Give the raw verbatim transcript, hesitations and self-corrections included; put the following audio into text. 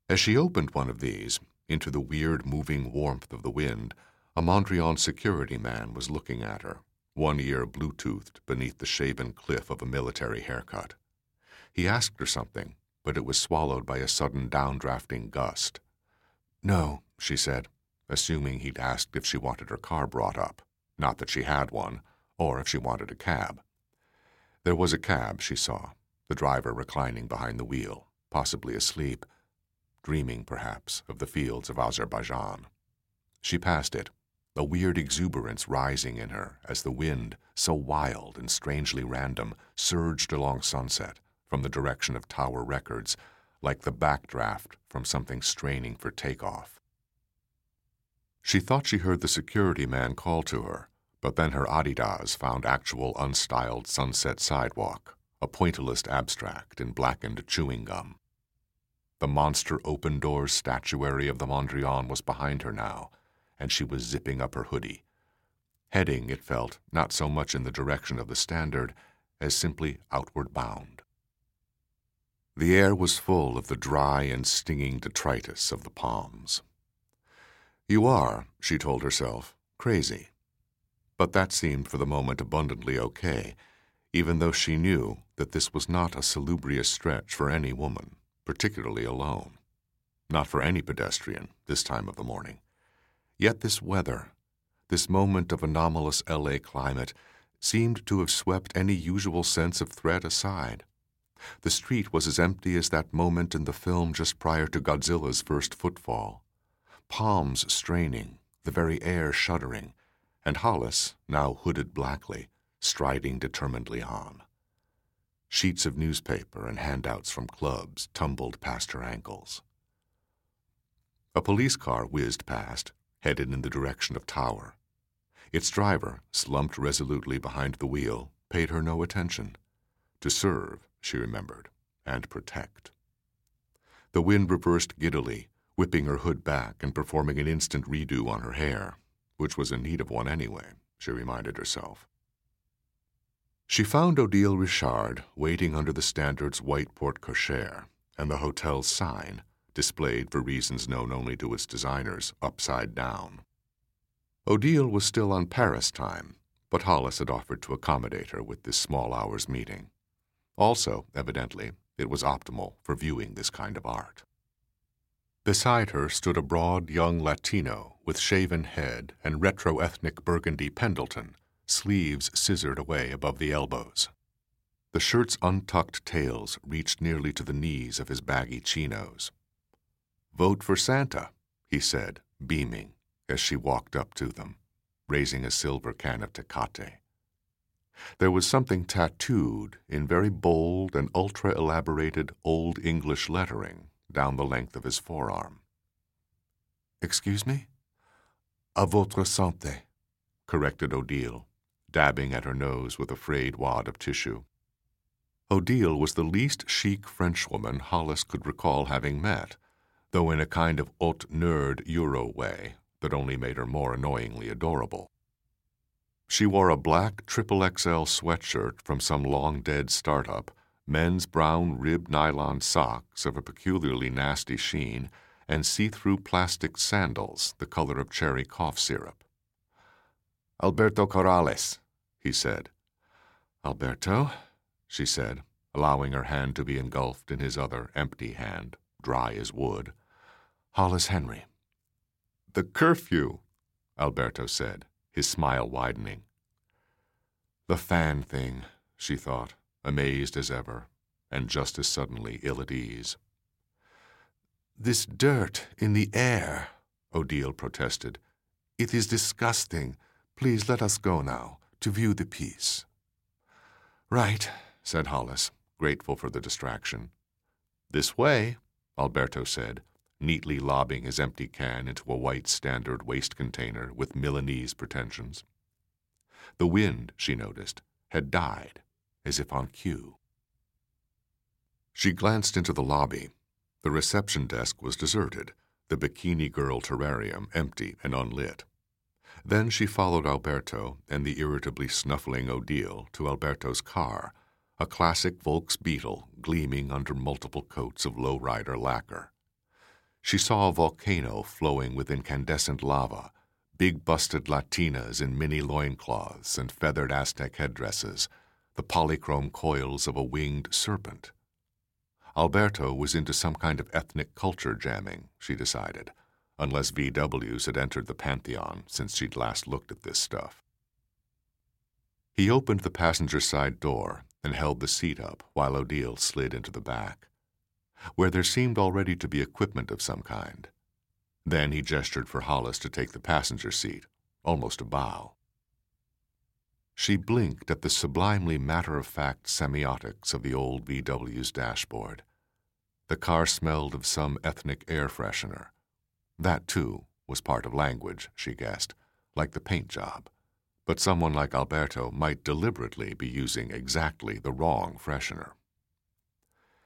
As she opened one of these, into the weird moving warmth of the wind, a Mondrian security man was looking at her, one ear Bluetoothed beneath the shaven cliff of a military haircut. He asked her something, but it was swallowed by a sudden downdrafting gust. "No," she said, assuming he'd asked if she wanted her car brought up, not that she had one, or if she wanted a cab. There was a cab, she saw, the driver reclining behind the wheel, possibly asleep, dreaming, perhaps, of the fields of Azerbaijan. She passed it, a weird exuberance rising in her as the wind, so wild and strangely random, surged along Sunset from the direction of Tower Records, like the backdraft from something straining for takeoff. She thought she heard the security man call to her, but then her Adidas found actual unstyled Sunset sidewalk, a pointillist abstract in blackened chewing gum. The monster open-doors statuary of the Mondrian was behind her now, and she was zipping up her hoodie, heading, it felt, not so much in the direction of the Standard as simply outward bound. The air was full of the dry and stinging detritus of the palms. "You are," she told herself, "crazy." But that seemed for the moment abundantly okay, even though she knew that this was not a salubrious stretch for any woman, particularly alone. Not for any pedestrian, this time of the morning. Yet this weather, this moment of anomalous L A climate, seemed to have swept any usual sense of threat aside. The street was as empty as that moment in the film just prior to Godzilla's first footfall. Palms straining, the very air shuddering, and Hollis, now hooded blackly, striding determinedly on. Sheets of newspaper and handouts from clubs tumbled past her ankles. A police car whizzed past, headed in the direction of Tower. Its driver, slumped resolutely behind the wheel, paid her no attention. To serve, she remembered, and protect. The wind reversed giddily, whipping her hood back and performing an instant redo on her hair, which was in need of one anyway, she reminded herself. She found Odile Richard waiting under the Standard's white porte-cochere and the hotel's sign, displayed for reasons known only to its designers, upside down. Odile was still on Paris time, but Hollis had offered to accommodate her with this small hour's meeting. Also, evidently, it was optimal for viewing this kind of art. Beside her stood a broad young Latino with shaven head and retro-ethnic burgundy Pendleton, sleeves scissored away above the elbows. The shirt's untucked tails reached nearly to the knees of his baggy chinos. "Vote for Santa," he said, beaming, as she walked up to them, raising a silver can of Tecate. There was something tattooed in very bold and ultra-elaborated Old English lettering down the length of his forearm. "Excuse me?" "A votre santé," corrected Odile, dabbing at her nose with a frayed wad of tissue. Odile was the least chic Frenchwoman Hollis could recall having met, though in a kind of haute nerd Euro way that only made her more annoyingly adorable. She wore a black triple X L sweatshirt from some long-dead startup, men's brown ribbed nylon socks of a peculiarly nasty sheen, and see-through plastic sandals the color of cherry cough syrup. "Alberto Corrales," he said. "Alberto?" she said, allowing her hand to be engulfed in his other empty hand, dry as wood. "Hollis Henry." "The curfew," Alberto said, his smile widening. The fan thing, she thought, amazed as ever, and just as suddenly ill at ease. "This dirt in the air," Odile protested. "It is disgusting. Please let us go now, to view the piece." "Right," said Hollis, grateful for the distraction. "This way," Alberto said, neatly lobbing his empty can into a white Standard waste container with Milanese pretensions. The wind, she noticed, had died, as if on cue. She glanced into the lobby. The reception desk was deserted, the bikini girl terrarium empty and unlit. Then she followed Alberto and the irritably snuffling Odile to Alberto's car, a classic Volks Beetle gleaming under multiple coats of lowrider lacquer. She saw a volcano flowing with incandescent lava, big-busted Latinas in mini loincloths and feathered Aztec headdresses, the polychrome coils of a winged serpent. Alberto was into some kind of ethnic culture jamming, she decided, unless V Ws had entered the pantheon since she'd last looked at this stuff. He opened the passenger side door and held the seat up while Odile slid into the back, where there seemed already to be equipment of some kind. Then he gestured for Hollis to take the passenger seat, almost a bow. She blinked at the sublimely matter-of-fact semiotics of the old V W's dashboard. The car smelled of some ethnic air freshener. That, too, was part of language, she guessed, like the paint job. But someone like Alberto might deliberately be using exactly the wrong freshener.